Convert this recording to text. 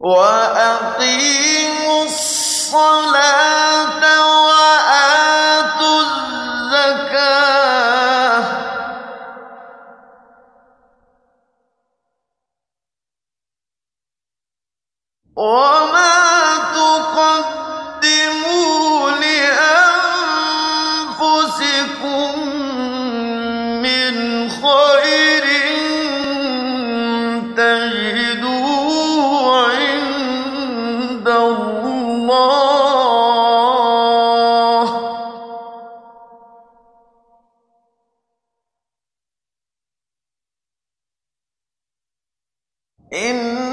وَأَقِيمُوا الصَّلَاةَ وَآتُوا الزَّكَاةَ وَمَا تُقَدِّمُوا لِأَنفُسِكُم مِّنْ خَيْرٍ تَجِدُوهُ عِندَ اللَّهِ إِنَّ